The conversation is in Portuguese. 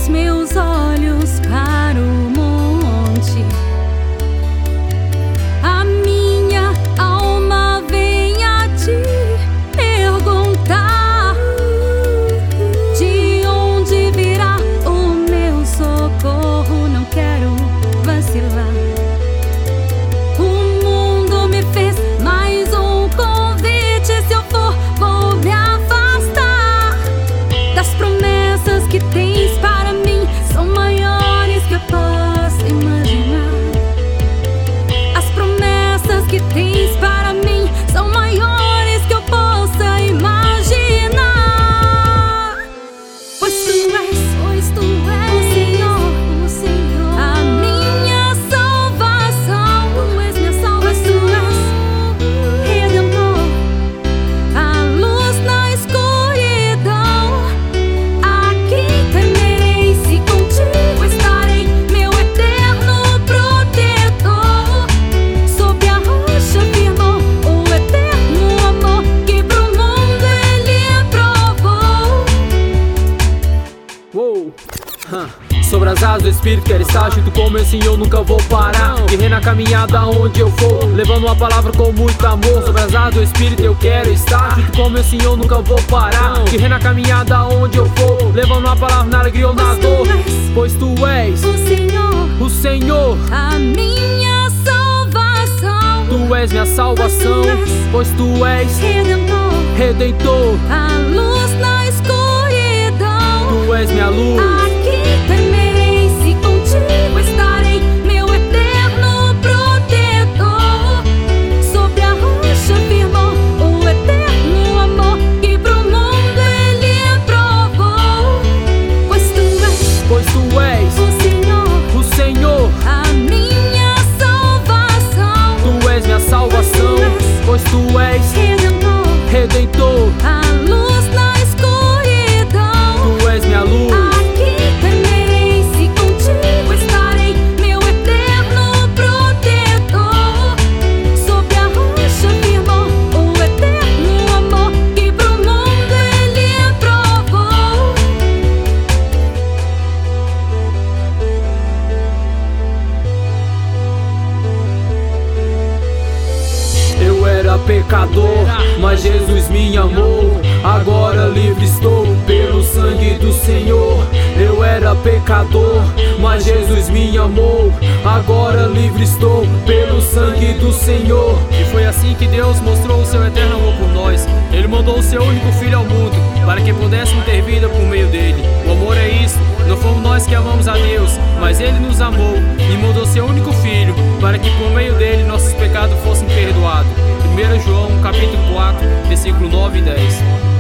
meus olhos para o monte, a minha alma vem a te perguntar: de onde virá o meu socorro? Não quero vacilar. O mundo me fez mais um convite. Se eu for, vou me afastar. Das promessas que tens para mim são maiores que eu possa imaginar. As promessas que tens para mim são maiores que eu possa imaginar. Pois tu és o Senhor, a minha salvação. Tu és minha salvação, Redentor, a luz na escuridão. A quem temerei se contigo estarei, meu eterno protetor? Sob a rocha firmou o eterno amor que pro mundo ele provou. Uou! Sobre as asas do Espírito quero estar junto com meu Senhor, nunca vou parar. Guerreiro na caminhada onde eu for, levando uma palavra com muito amor. Sobre as asas do Espírito eu quero estar junto com meu Senhor, nunca vou parar. Guerreiro na caminhada onde eu for, levando uma palavra na alegria ou na dor. Pois tu és o Senhor, A minha salvação. tu és minha salvação. Pois tu és Redentor, A luz na escuridão. tu és minha luz. A quem temerei se contigo estarei, meu eterno protetor? Sobre a rocha firmou o eterno amor que pro mundo ele provou. Pois tu és o Senhor, a minha salvação. tu és minha salvação. Pois tu és Redentor, A luz na escuridão. tu és minha luz. A quem temerei se contigo estarei, meu eterno protetor? Sobre a rocha firmou o eterno amor que pro mundo ele provou. Eu era pecador, mas Jesus me amou. Agora livre estou pelo sangue do Senhor. Eu era pecador, mas Jesus me amou. Agora livre estou pelo sangue do Senhor. E foi assim que Deus mostrou o seu eterno amor por nós. Ele mandou o seu único filho ao mundo, para que pudéssemos ter vida por meio dele. O amor é isso, não fomos nós que amamos a Deus, mas ele nos amou e mandou seu único filho, para que por meio dele nossos pecados fossem perdoados. 1 João capítulo 4, versículo 9 e 10.